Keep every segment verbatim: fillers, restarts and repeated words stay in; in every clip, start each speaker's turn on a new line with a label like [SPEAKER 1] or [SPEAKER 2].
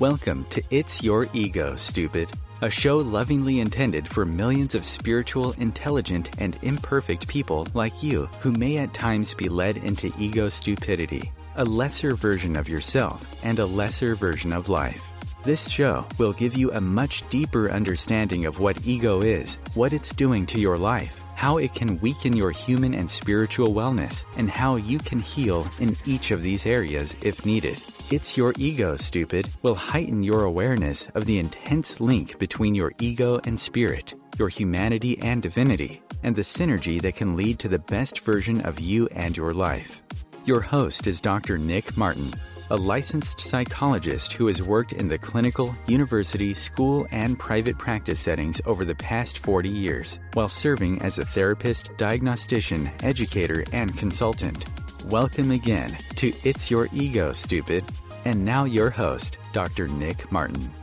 [SPEAKER 1] Welcome to It's Your Ego, Stupid, a show lovingly intended for millions of spiritual, intelligent, and imperfect people like you who may at times be led into ego stupidity, a lesser version of yourself and a lesser version of life. This show will give you a much deeper understanding of what ego is, what it's doing to your life, how it can weaken your human and spiritual wellness, and how you can heal in each of these areas if needed. It's Your Ego, Stupid will heighten your awareness of the intense link between your ego and spirit, your humanity and divinity, and the synergy that can lead to the best version of you and your life. Your host is Doctor Nick Martin, a licensed psychologist who has worked in the clinical, university, school, and private practice settings over the past forty years, while serving as a therapist, diagnostician, educator, and consultant. Welcome again to It's Your Ego, Stupid. And now your host, Doctor Nick Martin.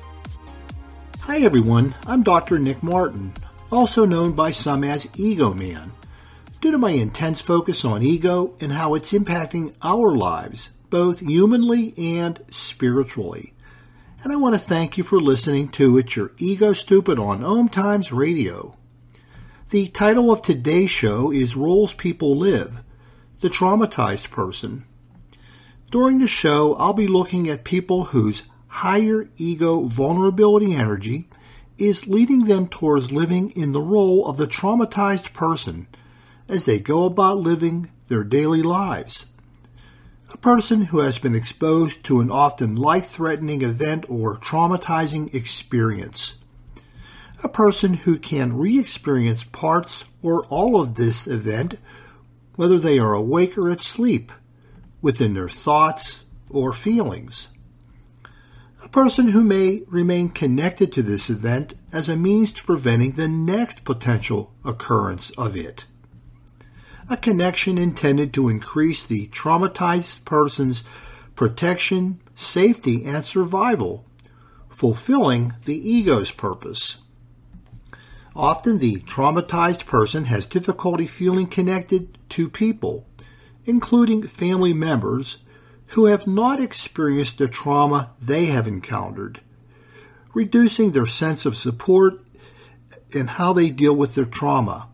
[SPEAKER 2] Hi everyone, I'm Doctor Nick Martin, also known by some as Ego Man. Due to my intense focus on ego and how it's impacting our lives, both humanly and spiritually. And I want to thank you for listening to It's Your Ego Stupid on Om Times Radio. The title of today's show is Roles People Live, the Traumatized Person. During the show, I'll be looking at people whose higher ego vulnerability energy is leading them towards living in the role of the traumatized person as they go about living their daily lives. A person who has been exposed to an often life-threatening event or traumatizing experience. A person who can re-experience parts or all of this event, whether they are awake or asleep, within their thoughts or feelings. A person who may remain connected to this event as a means to preventing the next potential occurrence of it. A connection intended to increase the traumatized person's protection, safety, and survival, fulfilling the ego's purpose. Often the traumatized person has difficulty feeling connected to people, including family members who have not experienced the trauma they have encountered, reducing their sense of support and how they deal with their trauma.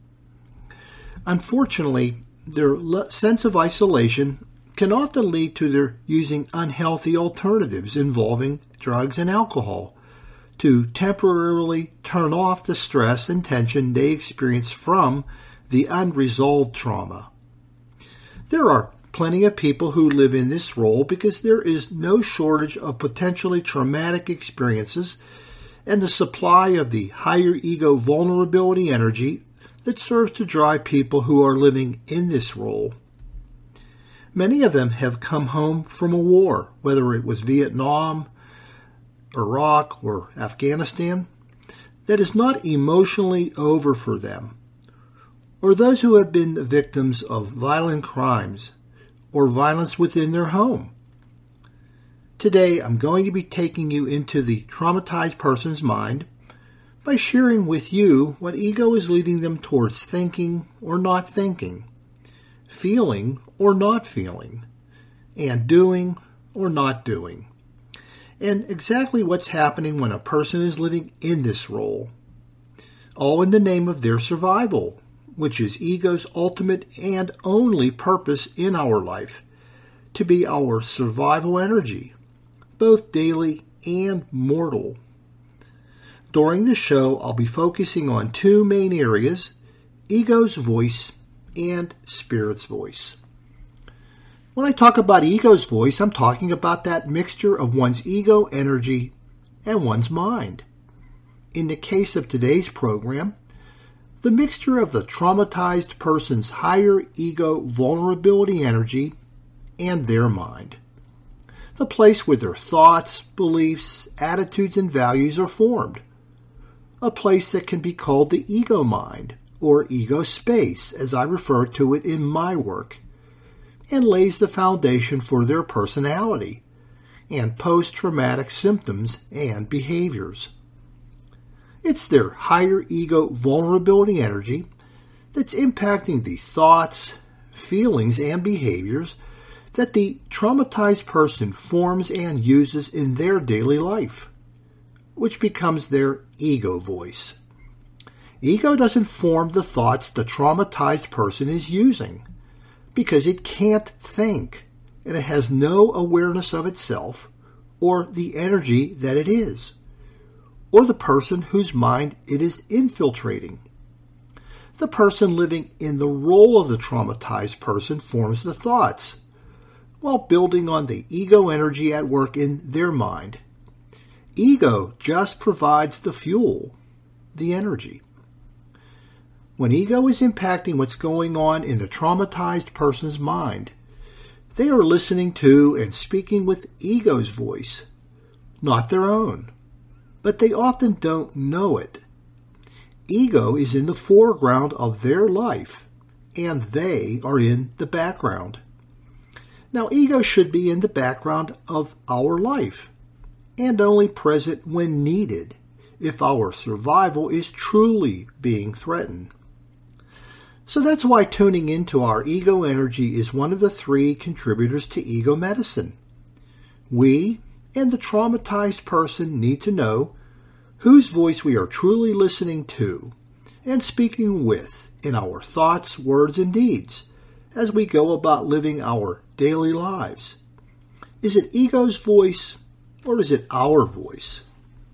[SPEAKER 2] Unfortunately, their sense of isolation can often lead to their using unhealthy alternatives involving drugs and alcohol to temporarily turn off the stress and tension they experience from the unresolved trauma. There are plenty of people who live in this role because there is no shortage of potentially traumatic experiences and the supply of the higher ego vulnerability energy that serves to drive people who are living in this role. Many of them have come home from a war, whether it was Vietnam, Iraq, or Afghanistan, that is not emotionally over for them, or those who have been the victims of violent crimes or violence within their home. Today, I'm going to be taking you into the traumatized person's mind by sharing with you what ego is leading them towards thinking or not thinking, feeling or not feeling, and doing or not doing, and exactly what's happening when a person is living in this role, all in the name of their survival, which is ego's ultimate and only purpose in our life, to be our survival energy, both daily and mortal. During the show, I'll be focusing on two main areas, ego's voice and spirit's voice. When I talk about ego's voice, I'm talking about that mixture of one's ego energy and one's mind. In the case of today's program, the mixture of the traumatized person's higher ego vulnerability energy and their mind. The place where their thoughts, beliefs, attitudes, and values are formed. A place that can be called the ego mind, or ego space, as I refer to it in my work, and lays the foundation for their personality and post-traumatic symptoms and behaviors. It's their higher ego vulnerability energy that's impacting the thoughts, feelings, and behaviors that the traumatized person forms and uses in their daily life, which becomes their ego voice. Ego doesn't form the thoughts the traumatized person is using because it can't think and it has no awareness of itself or the energy that it is, or the person whose mind it is infiltrating. The person living in the role of the traumatized person forms the thoughts, while building on the ego energy at work in their mind. Ego just provides the fuel, the energy. When ego is impacting what's going on in the traumatized person's mind, they are listening to and speaking with ego's voice, not their own, but they often don't know it. Ego is in the foreground of their life, and they are in the background. Now, ego should be in the background of our life, and only present when needed, if our survival is truly being threatened. So that's why tuning into our ego energy is one of the three contributors to ego medicine. We and the traumatized person need to know whose voice we are truly listening to and speaking with in our thoughts, words, and deeds as we go about living our daily lives. Is it ego's voice or is it our voice?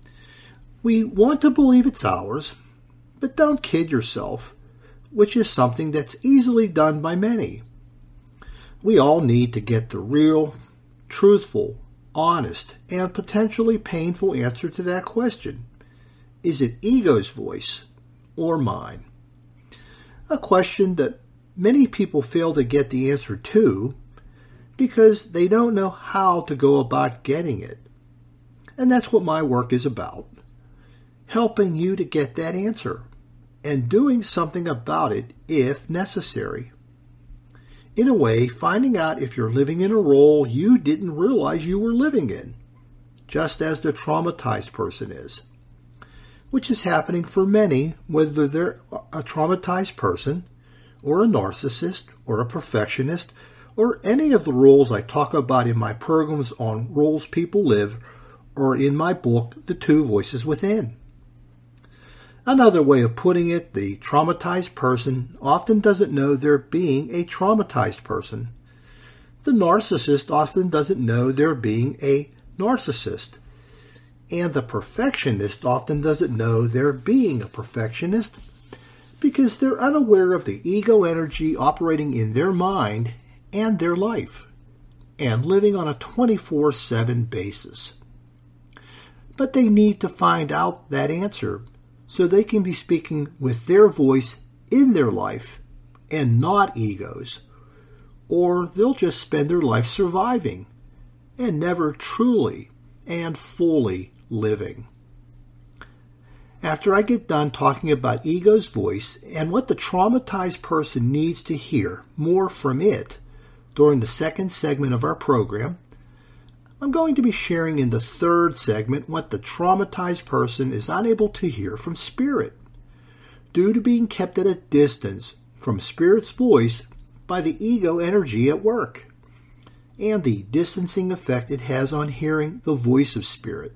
[SPEAKER 2] We want to believe it's ours, but don't kid yourself, which is something that's easily done by many. We all need to get the real, truthful, honest, and potentially painful answer to that question. Is it ego's voice or mine? A question that many people fail to get the answer to because they don't know how to go about getting it. And that's what my work is about, helping you to get that answer and doing something about it if necessary. In a way, finding out if you're living in a role you didn't realize you were living in, just as the traumatized person is, which is happening for many, whether they're a traumatized person or a narcissist or a perfectionist or any of the roles I talk about in my programs on roles people live or in my book, The Two Voices Within. Another way of putting it, the traumatized person often doesn't know they're being a traumatized person. The narcissist often doesn't know they're being a narcissist. And the perfectionist often doesn't know they're being a perfectionist because they're unaware of the ego energy operating in their mind and their life and living on a twenty-four seven basis. But they need to find out that answer so they can be speaking with their voice in their life and not ego's, or they'll just spend their life surviving and never truly and fully living. After I get done talking about ego's voice and what the traumatized person needs to hear more from it during the second segment of our program, I'm going to be sharing in the third segment what the traumatized person is unable to hear from Spirit, due to being kept at a distance from Spirit's voice by the ego energy at work, and the distancing effect it has on hearing the voice of Spirit.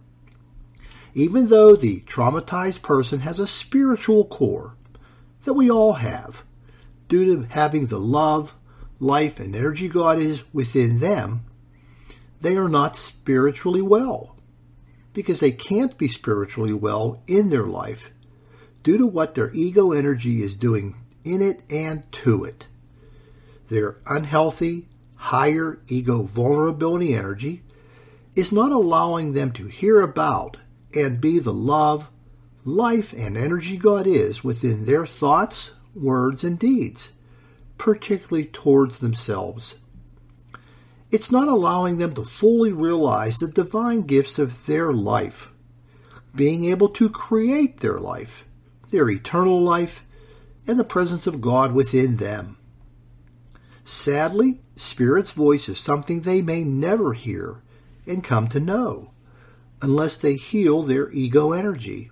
[SPEAKER 2] Even though the traumatized person has a spiritual core that we all have, due to having the love, life, and energy God is within them, they are not spiritually well, because they can't be spiritually well in their life due to what their ego energy is doing in it and to it. Their unhealthy, higher ego vulnerability energy is not allowing them to hear about and be the love, life, and energy God is within their thoughts, words, and deeds, particularly towards themselves. It's not allowing them to fully realize the divine gifts of their life, being able to create their life, their eternal life, and the presence of God within them. Sadly, Spirit's voice is something they may never hear and come to know, unless they heal their ego energy.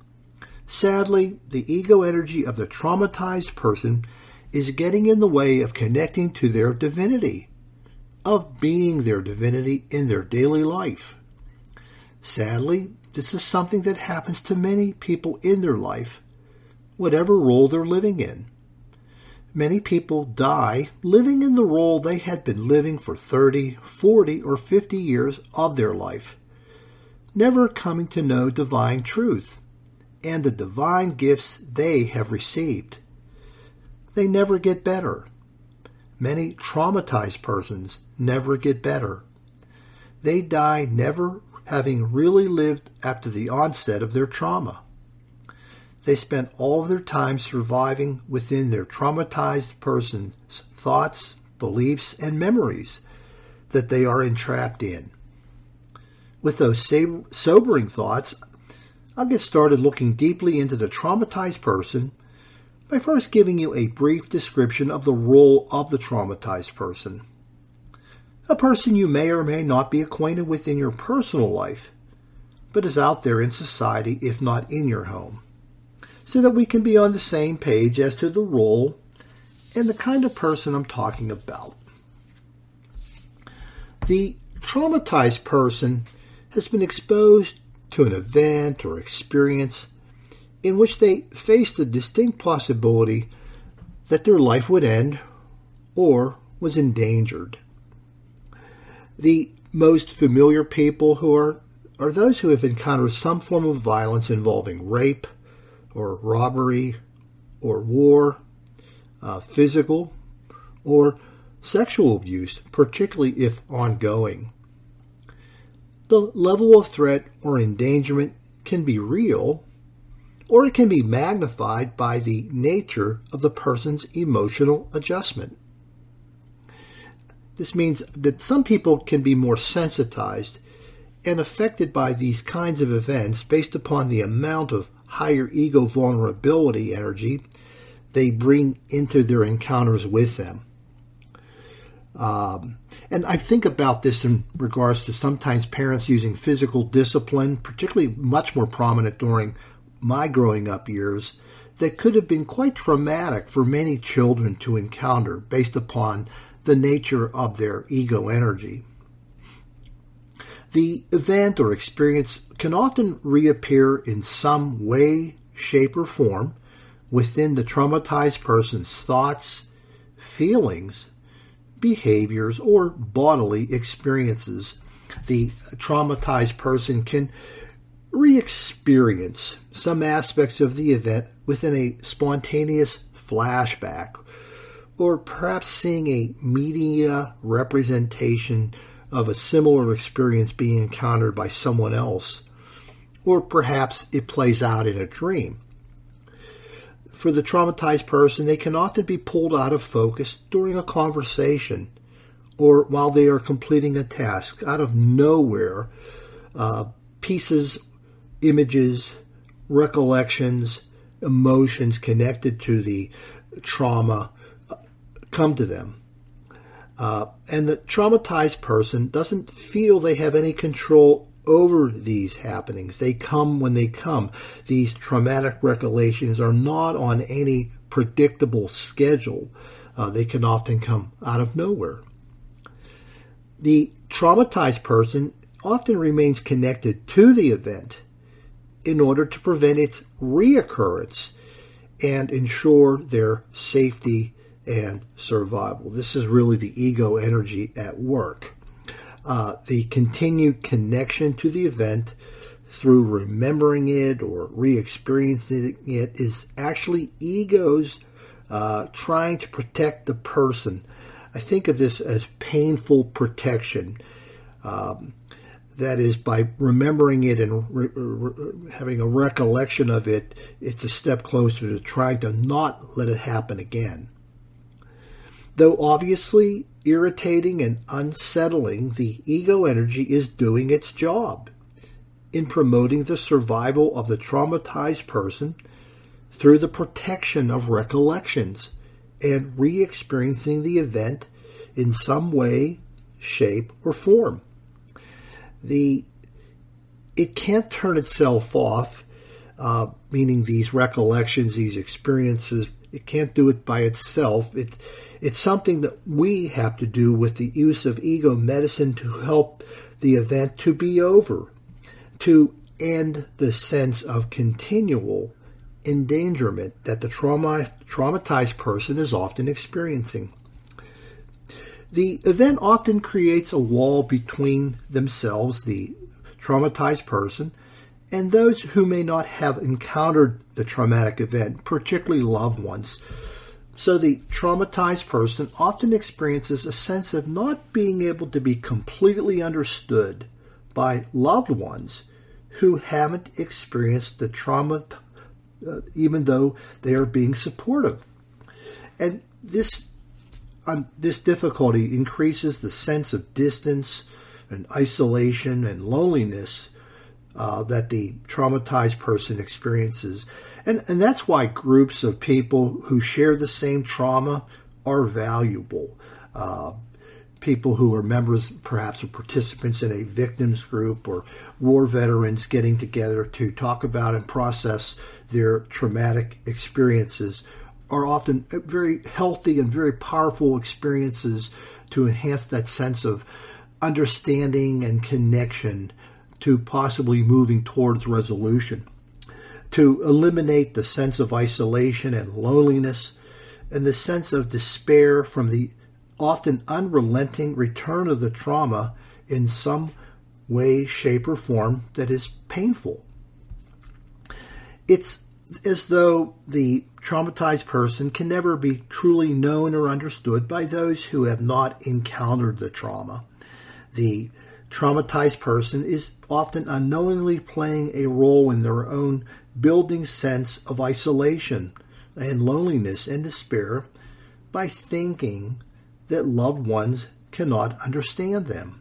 [SPEAKER 2] Sadly, the ego energy of the traumatized person is getting in the way of connecting to their divinity, of being their divinity in their daily life. Sadly, this is something that happens to many people in their life, whatever role they're living in. Many people die living in the role they had been living for thirty, forty, or fifty years of their life, never coming to know divine truth and the divine gifts they have received. They never get better. Many traumatized persons never get better. They die never having really lived after the onset of their trauma. They spent all of their time surviving within their traumatized person's thoughts, beliefs, and memories that they are entrapped in. With those sobering thoughts, I'll get started looking deeply into the traumatized person by first giving you a brief description of the role of the traumatized person. A person you may or may not be acquainted with in your personal life, but is out there in society, if not in your home, so that we can be on the same page as to the role and the kind of person I'm talking about. The traumatized person has been exposed to an event or experience in which they faced the distinct possibility that their life would end or was endangered. The most familiar people who are, are those who have encountered some form of violence involving rape or robbery or war, uh, physical or sexual abuse, particularly if ongoing. The level of threat or endangerment can be real, or it can be magnified by the nature of the person's emotional adjustment. This means that some people can be more sensitized and affected by these kinds of events based upon the amount of higher ego vulnerability energy they bring into their encounters with them. Um, and I think about this in regards to sometimes parents using physical discipline, particularly much more prominent during my growing up years, that could have been quite traumatic for many children to encounter based upon the nature of their ego energy. The event or experience can often reappear in some way, shape, or form within the traumatized person's thoughts, feelings, behaviors, or bodily experiences. The traumatized person can re-experience some aspects of the event within a spontaneous flashback, or perhaps seeing a media representation of a similar experience being encountered by someone else, or perhaps it plays out in a dream. For the traumatized person, they can often be pulled out of focus during a conversation or while they are completing a task. Out of nowhere, uh, pieces, images, recollections, emotions connected to the trauma come to them. Uh, and the traumatized person doesn't feel they have any control over these happenings. They come when they come. These traumatic recollections are not on any predictable schedule. Uh, they can often come out of nowhere. The traumatized person often remains connected to the event in order to prevent its reoccurrence and ensure their safety and survival. This is really the ego energy at work. Uh, the continued connection to the event through remembering it or re-experiencing it is actually egos uh, trying to protect the person. I think of this as painful protection. Um, that is, by remembering it and re- re- having a recollection of it, it's a step closer to trying to not let it happen again. Though obviously irritating and unsettling, the ego energy is doing its job in promoting the survival of the traumatized person through the protection of recollections and re-experiencing the event in some way, shape, or form. The it can't turn itself off, uh, meaning these recollections, these experiences, it can't do it by itself. It It's something that we have to do with the use of ego medicine to help the event to be over, to end the sense of continual endangerment that the trauma, traumatized person is often experiencing. The event often creates a wall between themselves, the traumatized person, and those who may not have encountered the traumatic event, particularly loved ones. So the traumatized person often experiences a sense of not being able to be completely understood by loved ones who haven't experienced the trauma, uh, even though they are being supportive. And this, um, this difficulty increases the sense of distance and isolation and loneliness uh, that the traumatized person experiences. And, and that's why groups of people who share the same trauma are valuable. Uh, people who are members, perhaps, or participants in a victims group or war veterans getting together to talk about and process their traumatic experiences are often very healthy and very powerful experiences to enhance that sense of understanding and connection to possibly moving towards resolution, to eliminate the sense of isolation and loneliness and the sense of despair from the often unrelenting return of the trauma in some way, shape, or form that is painful. It's as though the traumatized person can never be truly known or understood by those who have not encountered the trauma. The traumatized person is often unknowingly playing a role in their own building sense of isolation and loneliness and despair by thinking that loved ones cannot understand them.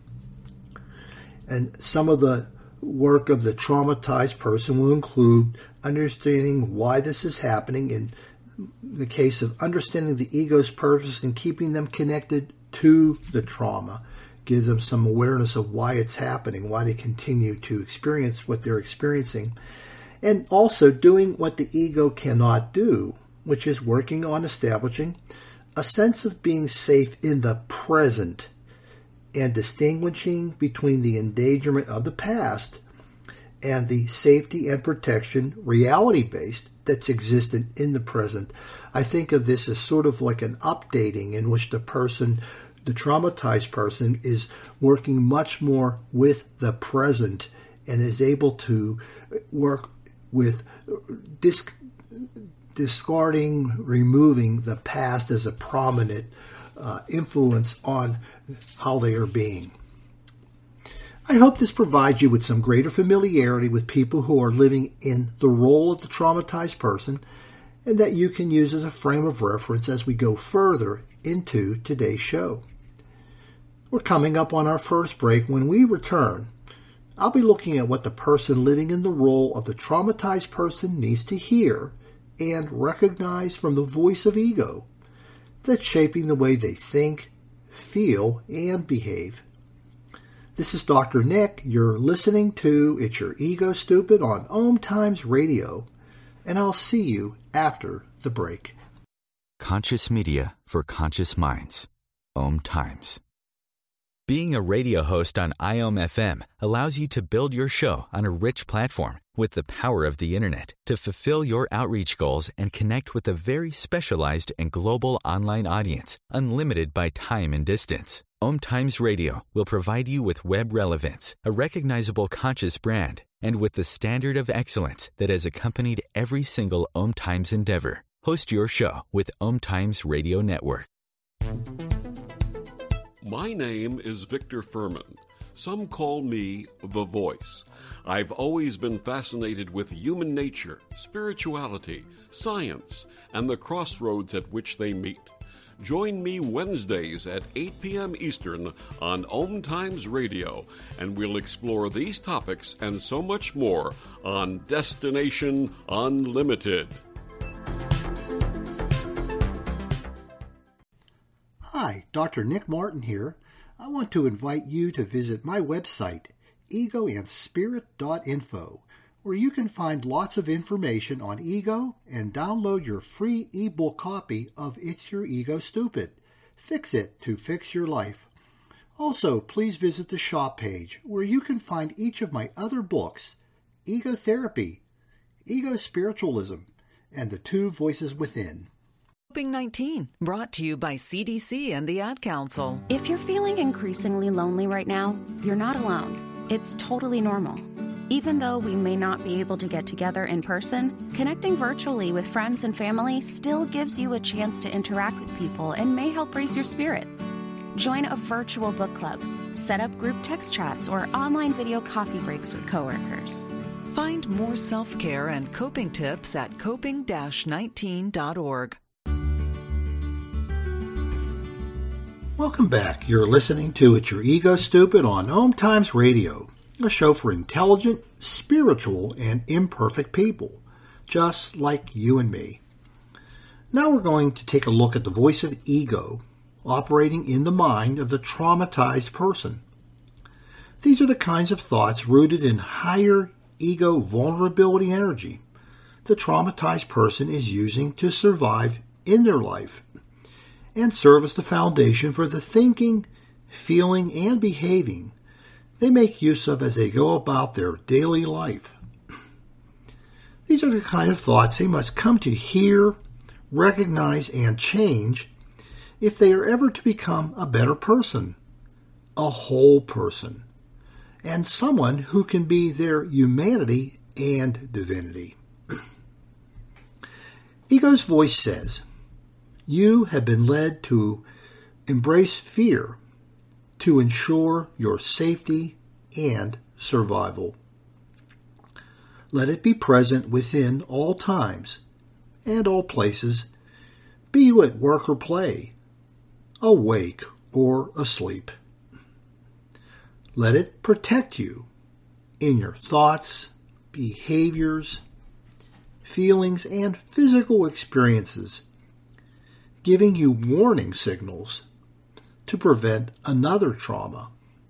[SPEAKER 2] And some of the work of the traumatized person will include understanding why this is happening, in the case of understanding the ego's purpose and keeping them connected to the trauma. Gives them some awareness of why it's happening, why they continue to experience what they're experiencing. And also doing what the ego cannot do, which is working on establishing a sense of being safe in the present and distinguishing between the endangerment of the past and the safety and protection, reality-based, that's existent in the present. I think of this as sort of like an updating in which the person, the traumatized person, is working much more with the present and is able to work with dis- discarding, removing the past as a prominent uh, influence on how they are being. I hope this provides you with some greater familiarity with people who are living in the role of the traumatized person, and that you can use as a frame of reference as we go further into today's show. We're coming up on our first break. When we return, I'll be looking at what the person living in the role of the traumatized person needs to hear and recognize from the voice of ego that's shaping the way they think, feel, and behave. This is Doctor Nick. You're listening to It's Your Ego Stupid on Om Times Radio, and I'll see you after the break.
[SPEAKER 1] Conscious media for conscious minds. Om Times. Being a radio host on I O M F M allows you to build your show on a rich platform with the power of the internet to fulfill your outreach goals and connect with a very specialized and global online audience, unlimited by time and distance. Om Times Radio will provide you with web relevance, a recognizable conscious brand, and with the standard of excellence that has accompanied every single Om Times endeavor. Host your show with Om Times Radio Network.
[SPEAKER 3] My name is Victor Furman. Some call me The Voice. I've always been fascinated with human nature, spirituality, science, and the crossroads at which they meet. Join me Wednesdays at eight p.m. Eastern on Om Times Radio, and we'll explore these topics and so much more on Destination Unlimited.
[SPEAKER 2] Hi, Doctor Nick Martin here. I want to invite you to visit my website, ego and spirit dot info, where you can find lots of information on ego and download your free ebook copy of It's Your Ego Stupid. Fix It to Fix Your Life. Also, please visit the shop page where you can find each of my other books, Ego Therapy, Ego Spiritualism, and The Two Voices Within.
[SPEAKER 4] Coping nineteen, brought to you by C D C and the Ad Council.
[SPEAKER 5] If you're feeling increasingly lonely right now, you're not alone. It's totally normal. Even though we may not be able to get together in person, connecting virtually with friends and family still gives you a chance to interact with people and may help raise your spirits. Join a virtual book club, set up group text chats, or online video coffee breaks with coworkers.
[SPEAKER 4] Find more self-care and coping tips at coping nineteen dot org.
[SPEAKER 2] Welcome back. You're listening to It's Your Ego Stupid on Om Times Radio, a show for intelligent, spiritual, and imperfect people, just like you and me. Now we're going to take a look at the voice of ego operating in the mind of the traumatized person. These are the kinds of thoughts rooted in higher ego vulnerability energy the traumatized person is using to survive in their life and serve as the foundation for the thinking, feeling, and behaving they make use of as they go about their daily life. These are the kind of thoughts they must come to hear, recognize, and change if they are ever to become a better person, a whole person, and someone who can be their humanity and divinity. Ego's voice says, you have been led to embrace fear to ensure your safety and survival. Let it be present within all times and all places, be you at work or play, awake or asleep. Let it protect you in your thoughts, behaviors, feelings, and physical experiences, giving you warning signals to prevent another trauma.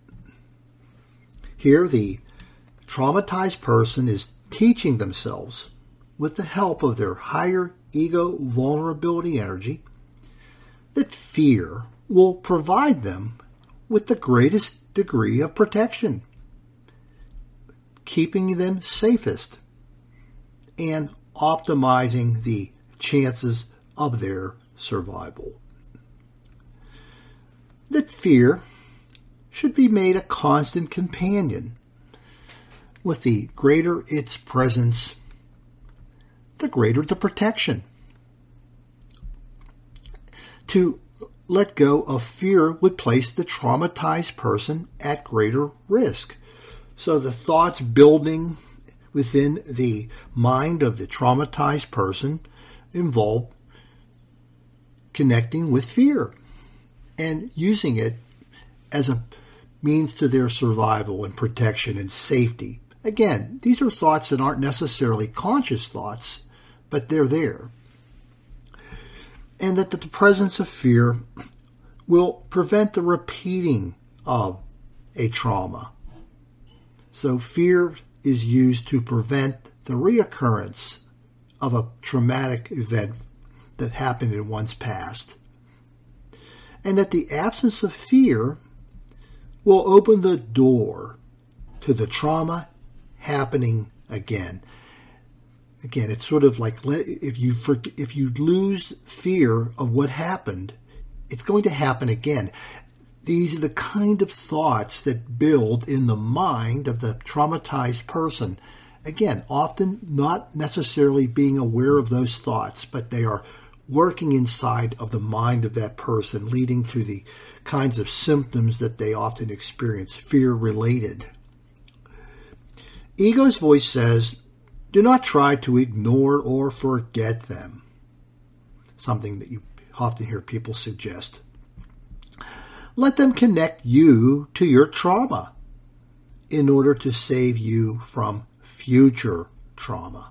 [SPEAKER 2] Here, the traumatized person is teaching themselves, with the help of their higher ego vulnerability energy, that fear will provide them with the greatest degree of protection, keeping them safest and optimizing the chances of their survival. That fear should be made a constant companion. With the greater its presence, the greater the protection. To let go of fear would place the traumatized person at greater risk. So the thoughts building within the mind of the traumatized person involve connecting with fear and using it as a means to their survival and protection and safety. Again, these are thoughts that aren't necessarily conscious thoughts, but they're there. And that the presence of fear will prevent the repeating of a trauma. So fear is used to prevent the reoccurrence of a traumatic event that happened in one's past. And that the absence of fear will open the door to the trauma happening again. Again, it's sort of like if you if you lose fear of what happened, it's going to happen again. These are the kind of thoughts that build in the mind of the traumatized person. Again, often not necessarily being aware of those thoughts, but they are working inside of the mind of that person, leading to the kinds of symptoms that they often experience, fear-related. Ego's voice says, do not try to ignore or forget them. Something that you often hear people suggest. Let them connect you to your trauma in order to save you from future trauma.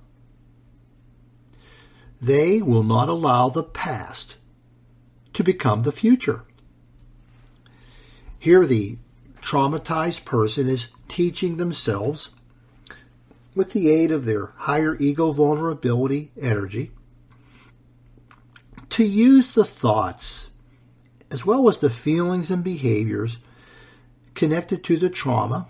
[SPEAKER 2] They will not allow the past to become the future. Here the traumatized person is teaching themselves, with the aid of their higher ego vulnerability energy, to use the thoughts as well as the feelings and behaviors connected to the trauma,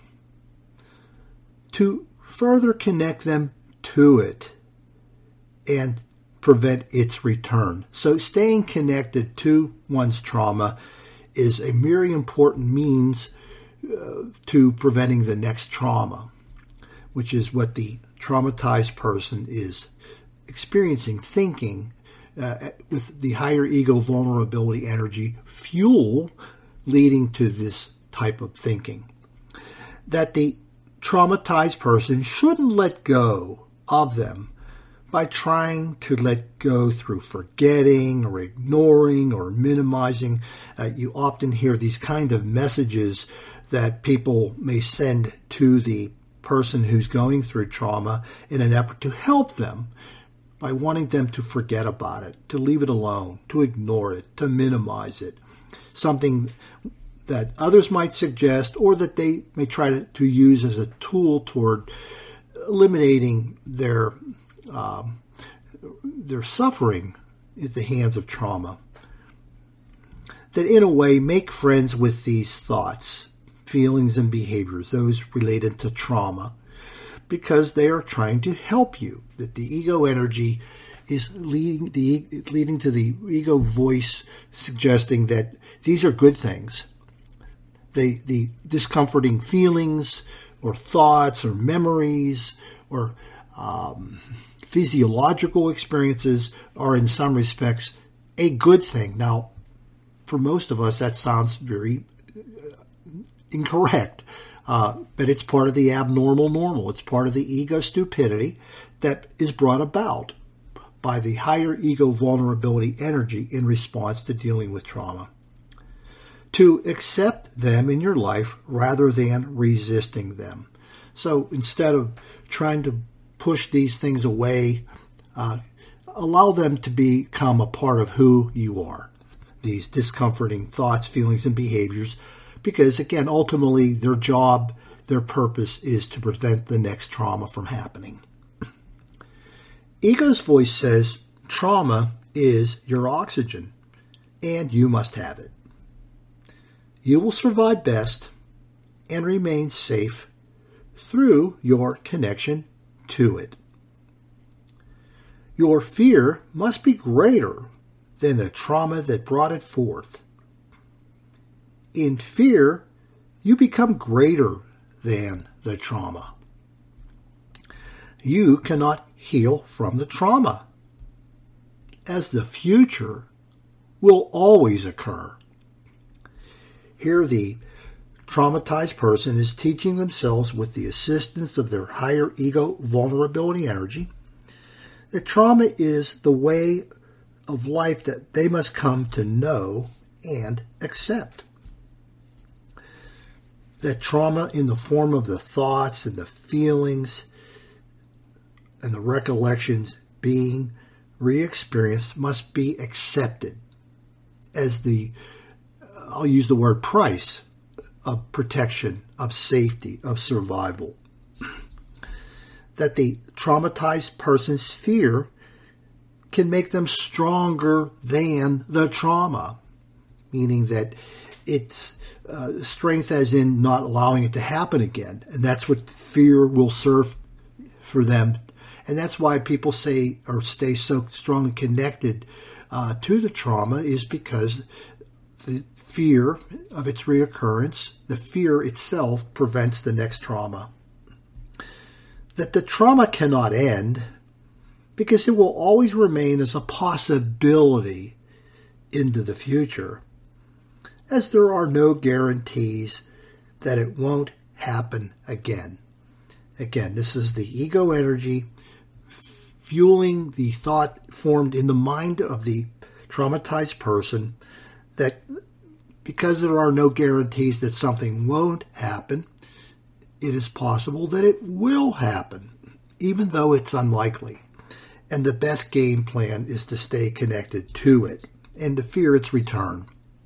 [SPEAKER 2] to further connect them to it and prevent its return. So staying connected to one's trauma is a very important means uh, to preventing the next trauma, which is what the traumatized person is experiencing, thinking, uh, with the higher ego vulnerability energy fuel leading to this type of thinking. That the traumatized person shouldn't let go of them by trying to let go through forgetting or ignoring or minimizing. Uh, you often hear these kind of messages that people may send to the person who's going through trauma in an effort to help them by wanting them to forget about it, to leave it alone, to ignore it, to minimize it. Something that others might suggest or that they may try to, to use as a tool toward eliminating their um, their suffering at the hands of trauma. That in a way make friends with these thoughts, feelings, and behaviors, those related to trauma, because they are trying to help you. That the ego energy is leading the leading to the ego voice suggesting that these are good things. They, the discomforting feelings or thoughts or memories or um, physiological experiences are in some respects a good thing. Now, for most of us, that sounds very incorrect, uh, but it's part of the abnormal normal. It's part of the ego stupidity that is brought about by the higher ego vulnerability energy in response to dealing with trauma. To accept them in your life rather than resisting them. So instead of trying to push these things away, uh, allow them to become a part of who you are. These discomforting thoughts, feelings, and behaviors, because again, ultimately their job, their purpose is to prevent the next trauma from happening. Ego's voice says trauma is your oxygen, and you must have it. You will survive best and remain safe through your connection to it. Your fear must be greater than the trauma that brought it forth. In fear, you become greater than the trauma. You cannot heal from the trauma, as the future will always occur. Here, the traumatized person is teaching themselves with the assistance of their higher ego vulnerability energy that trauma is the way of life that they must come to know and accept. That trauma in the form of the thoughts and the feelings and the recollections being re-experienced must be accepted as the, I'll use the word price, of protection, of safety, of survival. That the traumatized person's fear can make them stronger than the trauma, meaning that it's uh, strength as in not allowing it to happen again. And that's what fear will serve for them. And that's why people say or stay so strongly connected uh, to the trauma, is because the fear of its reoccurrence, the fear itself, prevents the next trauma. That the trauma cannot end because it will always remain as a possibility into the future, as there are no guarantees that it won't happen again. Again, this is the ego energy fueling the thought formed in the mind of the traumatized person that because there are no guarantees that something won't happen, it is possible that it will happen, even though it's unlikely. And the best game plan is to stay connected to it and to fear its return.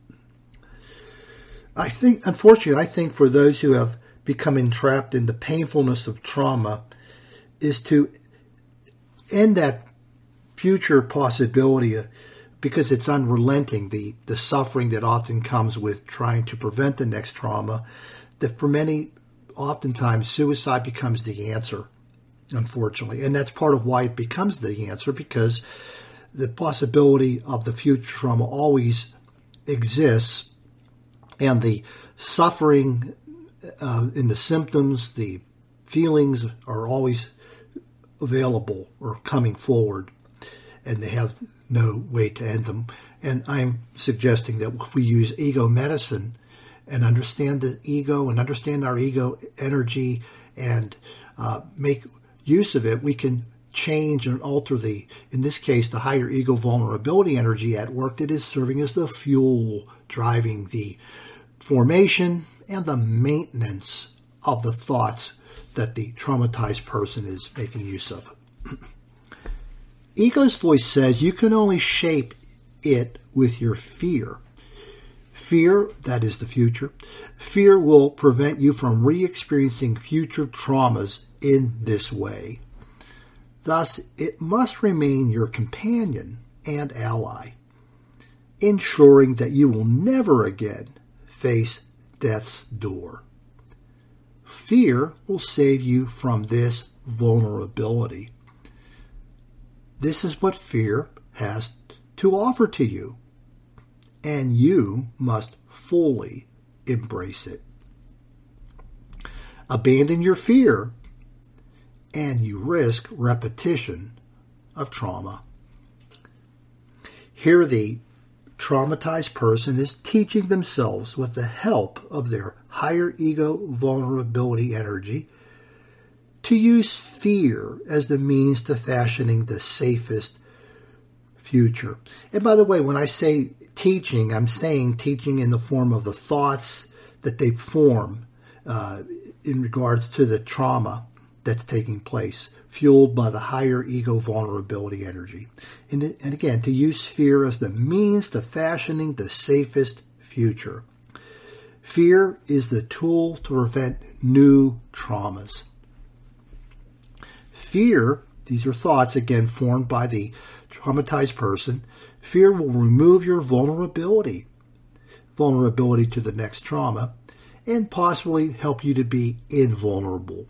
[SPEAKER 2] I think, unfortunately, I think for those who have become entrapped in the painfulness of trauma is to end that future possibility of because it's unrelenting, the, the suffering that often comes with trying to prevent the next trauma, that for many, oftentimes suicide becomes the answer, unfortunately. And that's part of why it becomes the answer, because the possibility of the future trauma always exists, and the suffering uh, in the symptoms, the feelings are always available or coming forward, and they have no way to end them. And I'm suggesting that if we use ego medicine and understand the ego and understand our ego energy and uh, make use of it, we can change and alter the, in this case, the higher ego vulnerability energy at work that is serving as the fuel driving the formation and the maintenance of the thoughts that the traumatized person is making use of. Ego's voice says you can only shape it with your fear. Fear, that is the future, fear will prevent you from re-experiencing future traumas in this way. Thus, it must remain your companion and ally, ensuring that you will never again face death's door. Fear will save you from this vulnerability. This is what fear has to offer to you, and you must fully embrace it. Abandon your fear, and you risk repetition of trauma. Here the traumatized person is teaching themselves, with the help of their higher ego vulnerability energy, to use fear as the means to fashioning the safest future. And by the way, when I say teaching, I'm saying teaching in the form of the thoughts that they form uh, in regards to the trauma that's taking place, fueled by the higher ego vulnerability energy. And, and again, to use fear as the means to fashioning the safest future. Fear is the tool to prevent new traumas. Fear, these are thoughts, again, formed by the traumatized person. Fear will remove your vulnerability, vulnerability to the next trauma, and possibly help you to be invulnerable.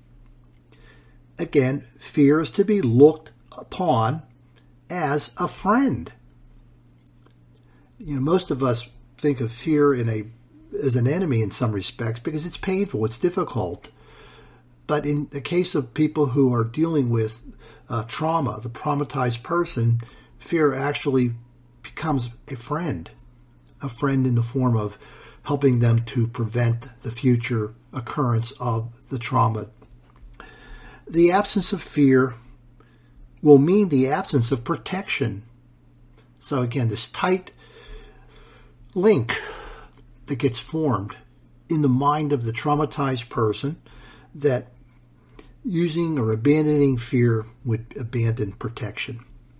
[SPEAKER 2] Again, fear is to be looked upon as a friend. You know, most of us think of fear in a as an enemy in some respects because it's painful, it's difficult. But in the case of people who are dealing with uh, trauma, the traumatized person, fear actually becomes a friend, a friend in the form of helping them to prevent the future occurrence of the trauma. The absence of fear will mean the absence of protection. So again, this tight link that gets formed in the mind of the traumatized person, that using or abandoning fear would abandon protection.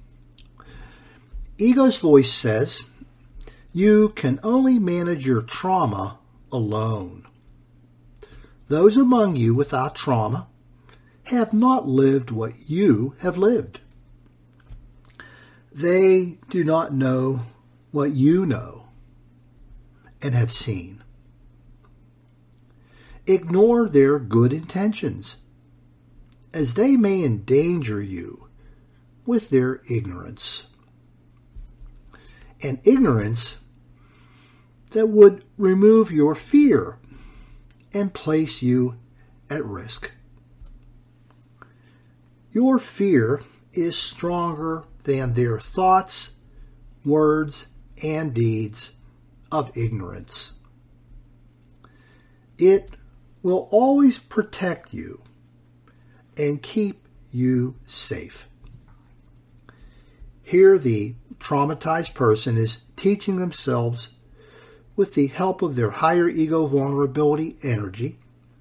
[SPEAKER 2] Ego's voice says, you can only manage your trauma alone. Those among you without trauma have not lived what you have lived. They do not know what you know and have seen. Ignore their good intentions, as they may endanger you with their ignorance. An ignorance that would remove your fear and place you at risk. Your fear is stronger than their thoughts, words, and deeds of ignorance. It will always protect you and keep you safe. Here the traumatized person is teaching themselves, with the help of their higher ego vulnerability energy,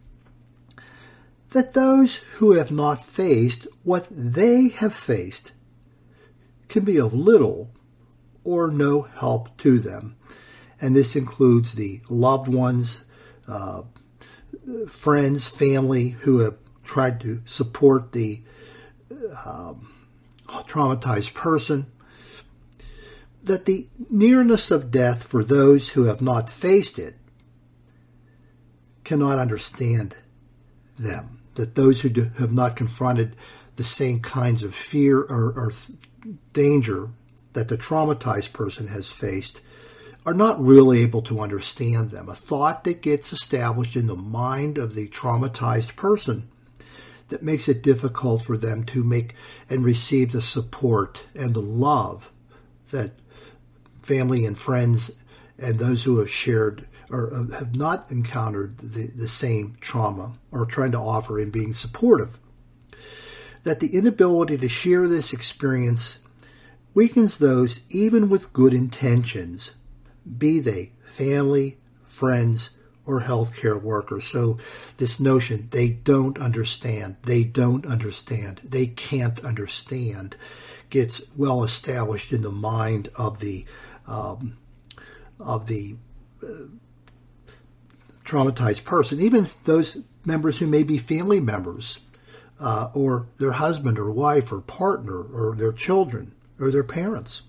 [SPEAKER 2] that those who have not faced what they have faced can be of little or no help to them. And this includes the loved ones, uh, friends, family who have tried to support the um, traumatized person. that the nearness of death for those who have not faced it cannot understand them, that those who do, have not confronted the same kinds of fear or, or danger that the traumatized person has faced are not really able to understand them. A thought that gets established in the mind of the traumatized person that makes it difficult for them to make and receive the support and the love that family and friends and those who have shared or have not encountered the, the same trauma are trying to offer in being supportive. That the inability to share this experience weakens those even with good intentions, be they family, friends, or healthcare workers. So this notion, they don't understand, they don't understand, they can't understand, gets well established in the mind of the um, of the uh, traumatized person. Even those members who may be family members, uh, or their husband or wife or partner or their children or their parents.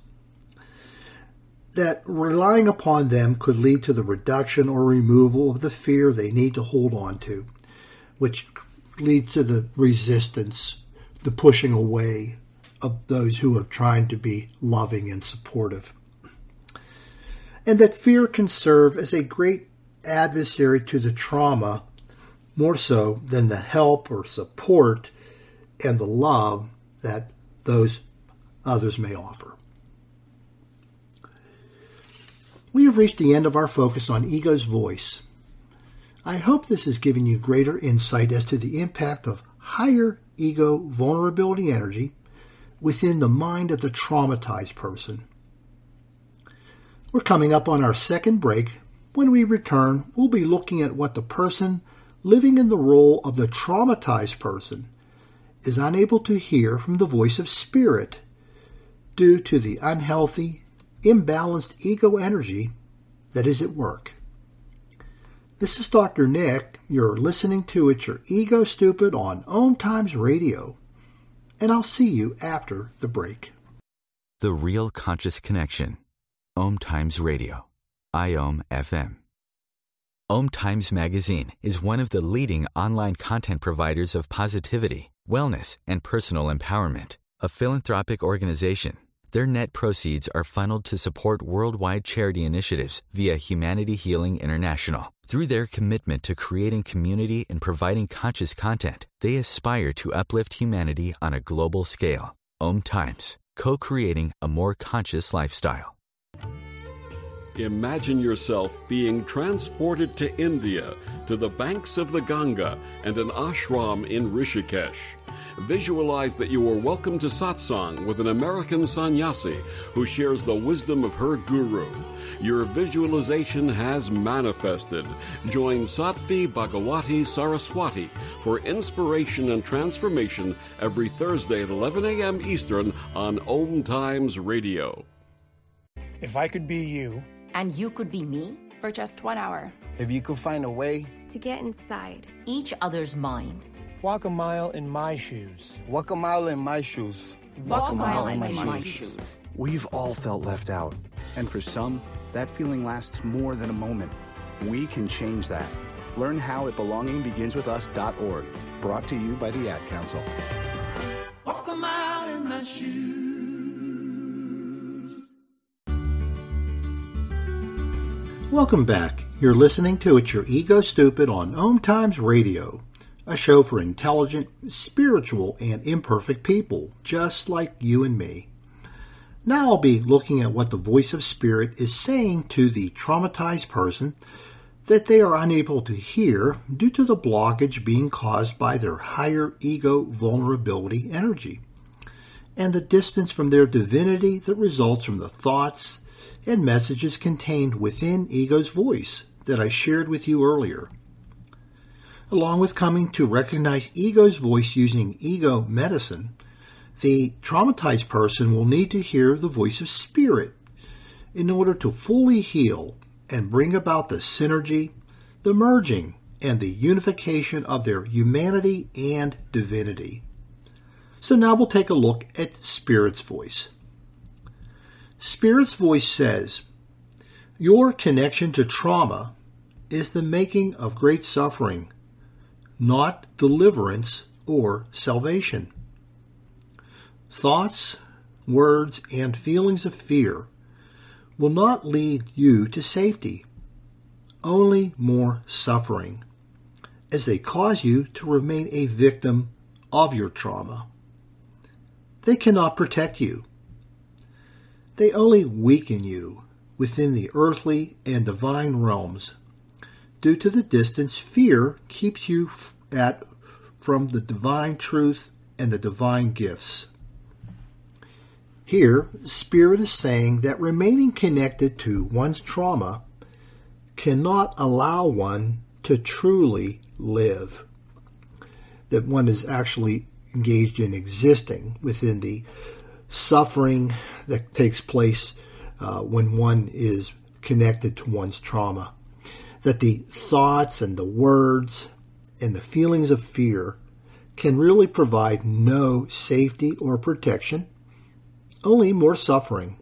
[SPEAKER 2] That relying upon them could lead to the reduction or removal of the fear they need to hold on to, which leads to the resistance, the pushing away of those who are trying to be loving and supportive. And that fear can serve as a great adversary to the trauma, more so than the help or support and the love that those others may offer. We have reached the end of our focus on ego's voice. I hope this has given you greater insight as to the impact of higher ego vulnerability energy within the mind of the traumatized person. We're coming up on our second break. When we return, we'll be looking at what the person living in the role of the traumatized person is unable to hear from the voice of spirit due to the unhealthy, imbalanced ego energy that is at work. This is Doctor Nick. You're listening to It's Your Ego Stupid on Om Times Radio, and I'll see you after the break.
[SPEAKER 1] The Real Conscious Connection. Om Times Radio. I O M F M. Om Times Magazine is one of the leading online content providers of positivity, wellness, and personal empowerment. A philanthropic organization, their net proceeds are funneled to support worldwide charity initiatives via Humanity Healing International. Through their commitment to creating community and providing conscious content, they aspire to uplift humanity on a global scale. Om Times, co-creating a more conscious lifestyle.
[SPEAKER 3] Imagine yourself being transported to India, to the banks of the Ganga and an ashram in Rishikesh. Visualize that you are welcome to satsang with an American sannyasi who shares the wisdom of her guru. Your visualization has manifested. Join Sattvi Bhagawati Saraswati for inspiration and transformation every Thursday at eleven a.m. Eastern on Om Times Radio.
[SPEAKER 6] If I could be you,
[SPEAKER 7] and you could be me,
[SPEAKER 8] for just one hour.
[SPEAKER 9] If you could find a way
[SPEAKER 8] to get inside
[SPEAKER 7] each other's mind.
[SPEAKER 6] Walk a mile in my shoes.
[SPEAKER 9] Walk a mile in my shoes.
[SPEAKER 7] Walk, Walk a mile, mile in, in my, my shoes. shoes.
[SPEAKER 10] We've all felt left out. And for some, that feeling lasts more than a moment. We can change that. Learn how at belonging begins with us dot org. Brought to you by the Ad Council.
[SPEAKER 11] Walk a mile in my shoes.
[SPEAKER 2] Welcome back. You're listening to It's Your Ego Stupid on Om Times Radio, a show for intelligent, spiritual, and imperfect people, just like you and me. Now I'll be looking at what the voice of spirit is saying to the traumatized person that they are unable to hear due to the blockage being caused by their higher ego vulnerability energy, and the distance from their divinity that results from the thoughts and messages contained within ego's voice that I shared with you earlier. Along with coming to recognize ego's voice using ego medicine, the traumatized person will need to hear the voice of spirit in order to fully heal and bring about the synergy, the merging, and the unification of their humanity and divinity. So now we'll take a look at Spirit's voice. Spirit's voice says, your connection to trauma is the making of great suffering, not deliverance or salvation. Thoughts, words, and feelings of fear will not lead you to safety, only more suffering, as they cause you to remain a victim of your trauma. They cannot protect you. They only weaken you within the earthly and divine realms due to the distance fear keeps you at from the divine truth and the divine gifts. Here, Spirit is saying that remaining connected to one's trauma cannot allow one to truly live, that one is actually engaged in existing within the suffering that takes place uh, when one is connected to one's trauma, that the thoughts and the words and the feelings of fear can really provide no safety or protection, only more suffering.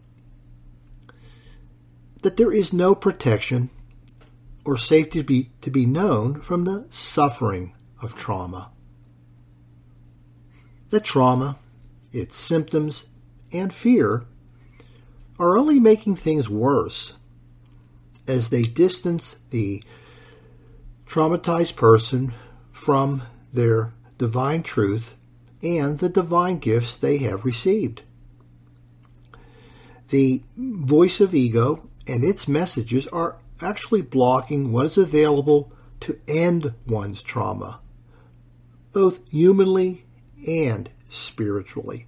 [SPEAKER 2] That there is no protection or safety to be, to be known from the suffering of trauma. That trauma, its symptoms, and fear are only making things worse as they distance the traumatized person from their divine truth and the divine gifts they have received. The voice of ego and its messages are actually blocking what is available to end one's trauma, both humanly and spiritually.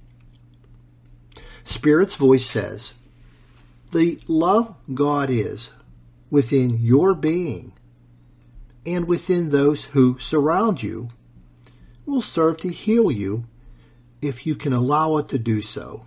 [SPEAKER 2] Spirit's voice says, the love God is within your being and within those who surround you will serve to heal you if you can allow it to do so.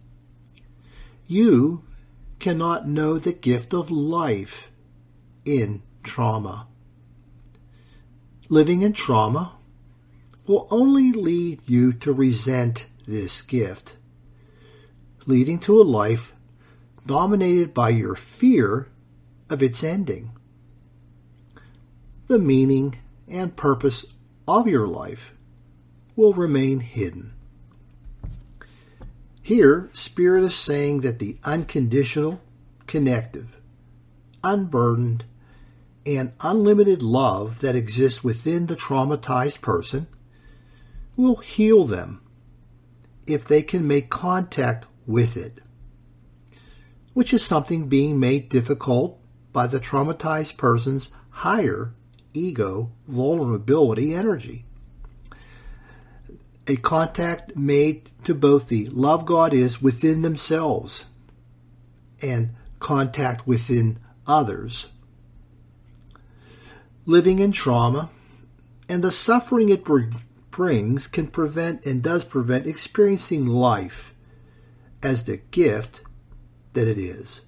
[SPEAKER 2] You cannot know the gift of life in trauma. Living in trauma will only lead you to resent this gift, leading to a life dominated by your fear of its ending. The meaning and purpose of your life will remain hidden. Here, Spirit is saying that the unconditional, connective, unburdened, and unlimited love that exists within the traumatized person will heal them if they can make contact with it, which is something being made difficult by the traumatized person's higher ego vulnerability energy. A contact made to both the love God is within themselves and contact within others. Living in trauma and the suffering it brings can prevent and does prevent experiencing life as the gift that it is.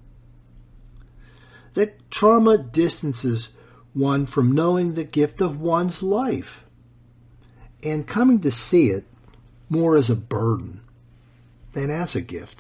[SPEAKER 2] That trauma distances one from knowing the gift of one's life and coming to see it more as a burden than as a gift.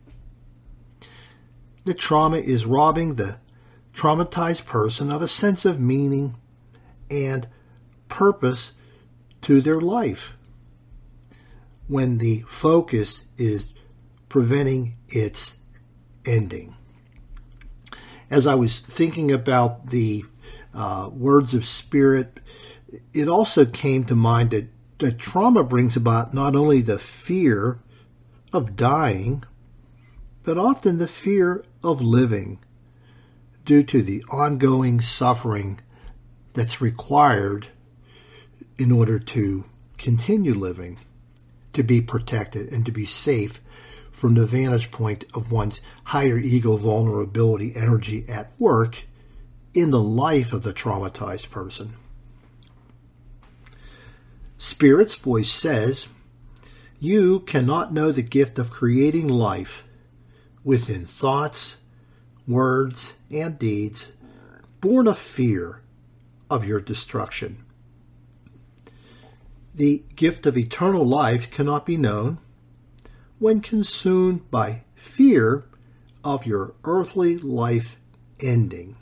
[SPEAKER 2] The trauma is robbing the traumatized person of a sense of meaning and purpose to their life when the focus is preventing its ending. As I was thinking about the uh, words of Spirit, it also came to mind that, that trauma brings about not only the fear of dying, but often the fear of living due to the ongoing suffering that's required in order to continue living, to be protected and to be safe from the vantage point of one's higher ego vulnerability energy at work in the life of the traumatized person. Spirit's voice says, you cannot know the gift of creating life within thoughts, words, and deeds born of fear of your destruction. The gift of eternal life cannot be known when consumed by fear of your earthly life ending.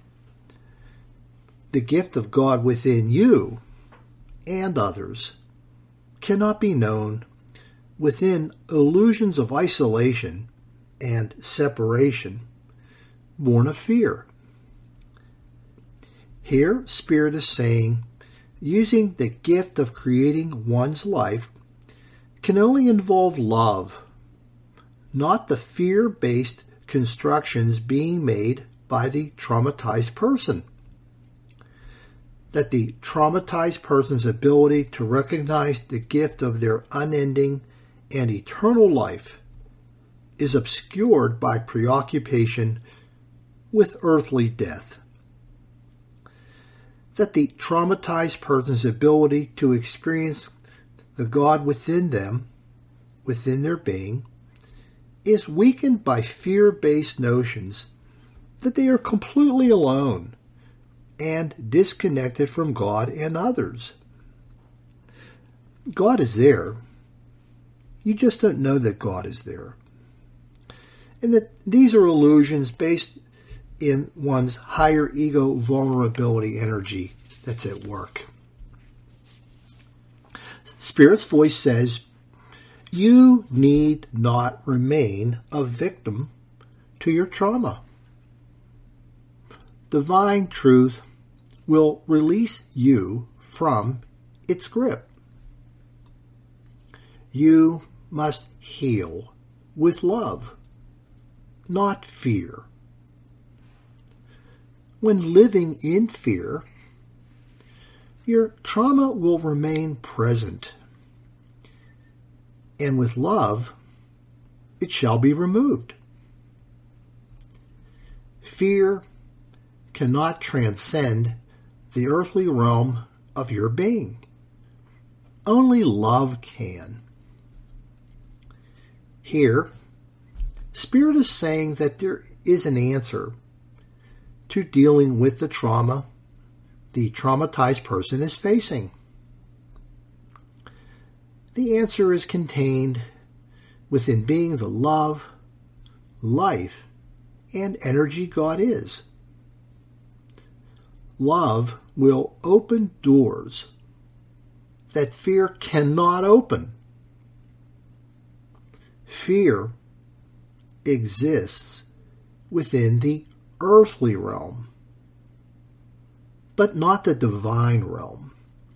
[SPEAKER 2] The gift of God within you and others cannot be known within illusions of isolation and separation born of fear. Here, Spirit is saying, using the gift of creating one's life can only involve love, not the fear-based constructions being made by the traumatized person. That the traumatized person's ability to recognize the gift of their unending and eternal life is obscured by preoccupation with earthly death. That the traumatized person's ability to experience the God within them, within their being, is weakened by fear-based notions that they are completely alone and disconnected from God and others. God is there. You just don't know that God is there. And that these are illusions based in one's higher ego vulnerability energy that's at work. Spirit's voice says, you need not remain a victim to your trauma. Divine truth will release you from its grip. You must heal with love, not fear. When living in fear, your trauma will remain present, and with love, it shall be removed. Fear cannot transcend the earthly realm of your being. Only love can. Here, Spirit is saying that there is an answer to dealing with the trauma the traumatized person is facing. The answer is contained within being the love, life, and energy God is. Love will open doors that fear cannot open. Fear exists within the earthly realm, but not the divine realm.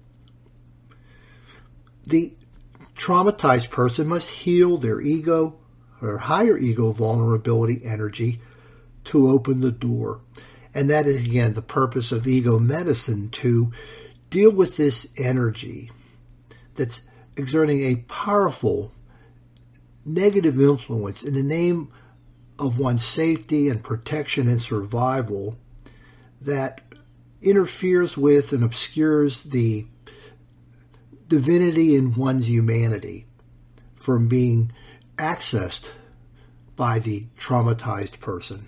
[SPEAKER 2] The traumatized person must heal their ego, or higher ego vulnerability energy, to open the door. And that is, again, the purpose of ego medicine, to deal with this energy that's exerting a powerful negative influence in the name of one's safety and protection and survival, that interferes with and obscures the divinity in one's humanity from being accessed by the traumatized person.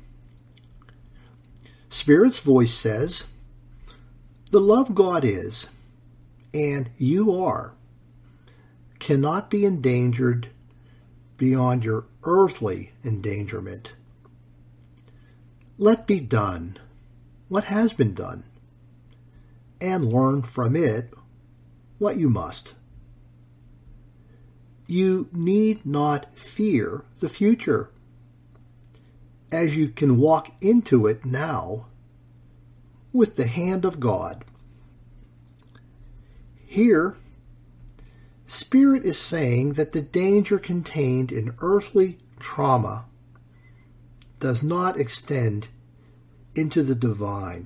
[SPEAKER 2] Spirit's voice says, the love God is, and you are, cannot be endangered beyond your earthly endangerment. Let be done what has been done, and learn from it what you must. You need not fear the future, as you can walk into it now with the hand of God. Here, Spirit is saying that the danger contained in earthly trauma does not extend into the divine.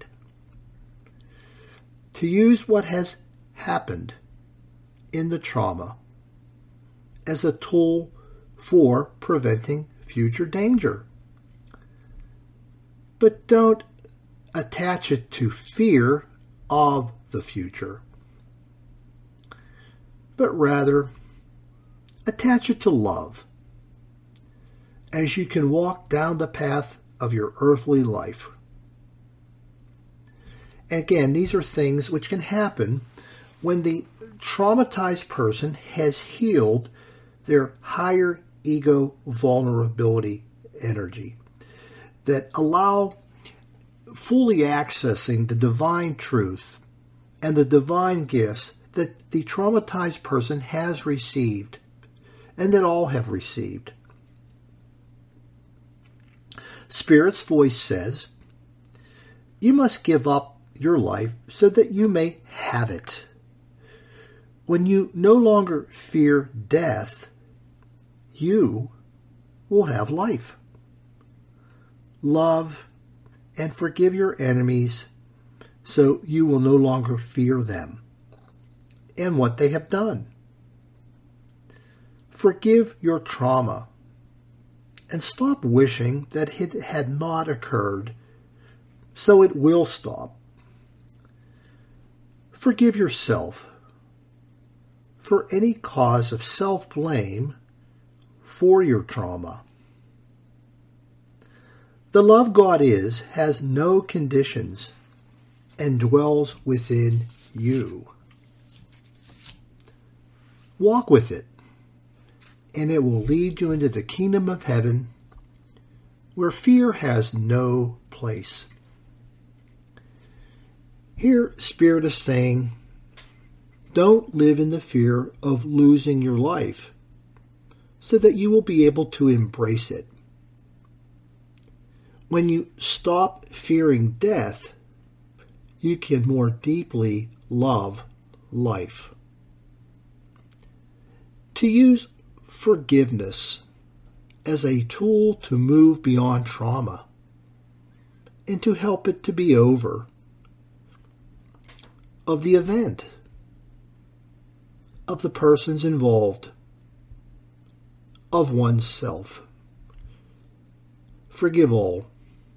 [SPEAKER 2] To use what has happened in the trauma as a tool for preventing future danger. But don't attach it to fear of the future, but rather attach it to love, as you can walk down the path of your earthly life. And again, these are things which can happen when the traumatized person has healed their higher ego vulnerability energy that allow fully accessing the divine truth and the divine gifts that the traumatized person has received and that all have received. Spirit's voice says, you must give up your life so that you may have it. When you no longer fear death, you will have life. Love and forgive your enemies so you will no longer fear them and what they have done. Forgive your trauma and stop wishing that it had not occurred so it will stop. Forgive yourself for any cause of self-blame for your trauma. The love God is has no conditions and dwells within you. Walk with it, and it will lead you into the kingdom of heaven where fear has no place. Here, Spirit is saying, don't live in the fear of losing your life so that you will be able to embrace it. When you stop fearing death, you can more deeply love life. To use forgiveness as a tool to move beyond trauma and to help it to be over of the event, of the persons involved, of oneself. Forgive all.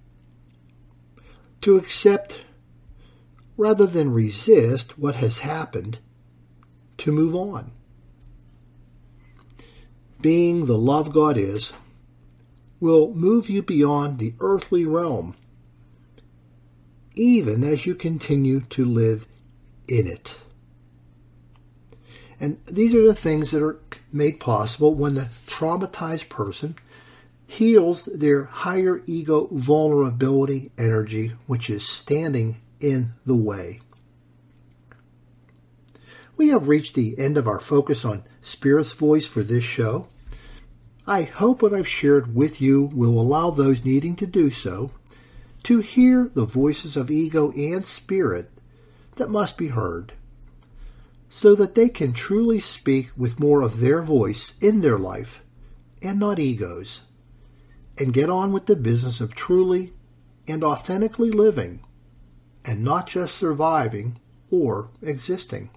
[SPEAKER 2] To accept rather than resist what has happened, to move on. Being the love God is will move you beyond the earthly realm, even as you continue to live in it. And these are the things that are made possible when the traumatized person heals their higher ego vulnerability energy, which is standing in the way. We have reached the end of our focus on Spirit's voice for this show. I hope what I've shared with you will allow those needing to do so to hear the voices of ego and spirit that must be heard, so that they can truly speak with more of their voice in their life and not ego's, and get on with the business of truly and authentically living and not just surviving or existing.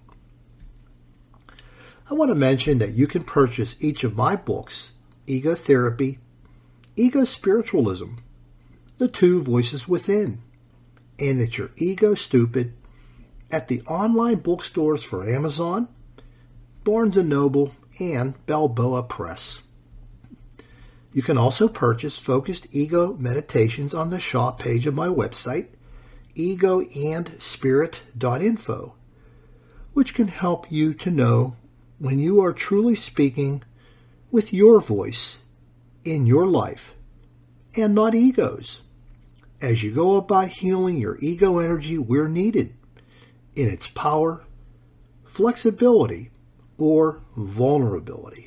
[SPEAKER 2] I want to mention that you can purchase each of my books, Ego Therapy, Ego Spiritualism, The Two Voices Within, and It's Your Ego Stupid at the online bookstores for Amazon, Barnes and Noble, and Balboa Press. You can also purchase Focused Ego Meditations on the shop page of my website, ego and spirit dot info, which can help you to know when you are truly speaking with your voice in your life and not ego's, as you go about healing your ego energy where needed in its power, flexibility, or vulnerability.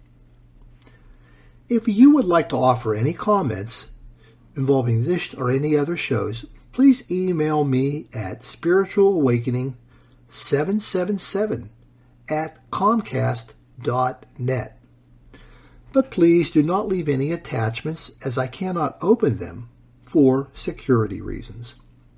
[SPEAKER 2] If you would like to offer any comments involving this or any other shows, please email me at spiritualawakening seven seven seven at comcast dot net. But please do not leave any attachments, as I cannot open them for security reasons.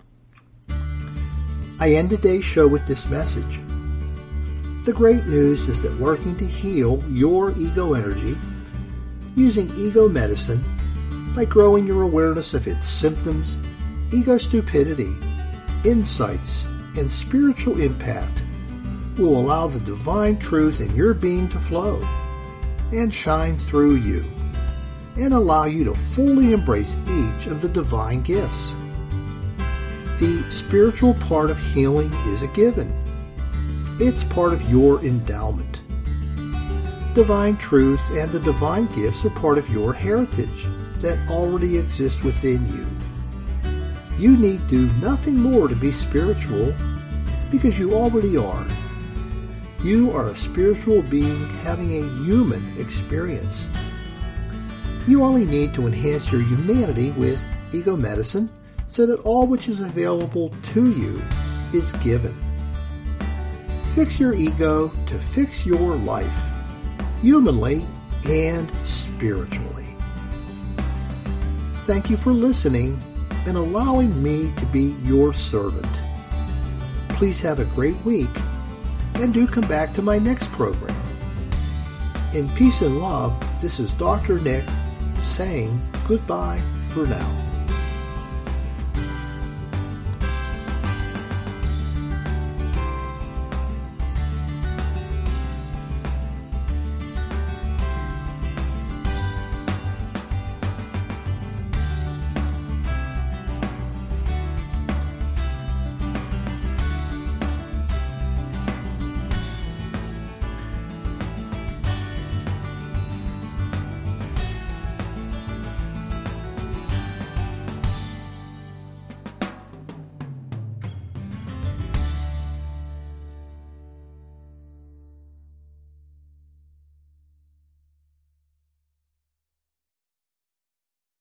[SPEAKER 2] I end today's show with this message. The great news is that working to heal your ego energy using ego medicine by growing your awareness of its symptoms, ego stupidity, insights, and spiritual impact will allow the divine truth in your being to flow and shine through you and allow you to fully embrace each of the divine gifts. The spiritual part of healing is a given. It's part of your endowment. Divine truth and the divine gifts are part of your heritage that already exists within you. You need do nothing more to be spiritual because you already are. You are a spiritual being having a human experience. You only need to enhance your humanity with ego medicine so that all which is available to you is given. Fix your ego to fix your life, humanly and spiritually. Thank you for listening and allowing me to be your servant. Please have a great week and do come back to my next program. In peace and love, this is Doctor Nick saying goodbye for now.